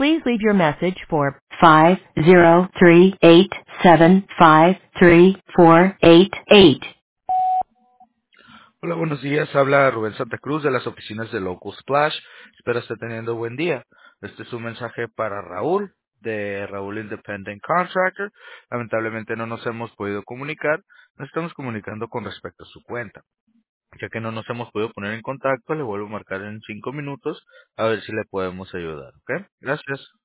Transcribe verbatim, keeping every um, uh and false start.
Please leave your message for five zero three eight seven five three four eight eight. Hola, buenos días. Habla Rubén Santa Cruz de las oficinas de Local Splash. Espero esté teniendo buen día. Este es un mensaje para Raúl, de Raúl Independent Contractor. Lamentablemente no nos hemos podido comunicar. Nos estamos comunicando con respecto a su cuenta. Ya que no nos hemos podido poner en contacto, le vuelvo a marcar en cinco minutos a ver si le podemos ayudar. ¿Ok? Gracias.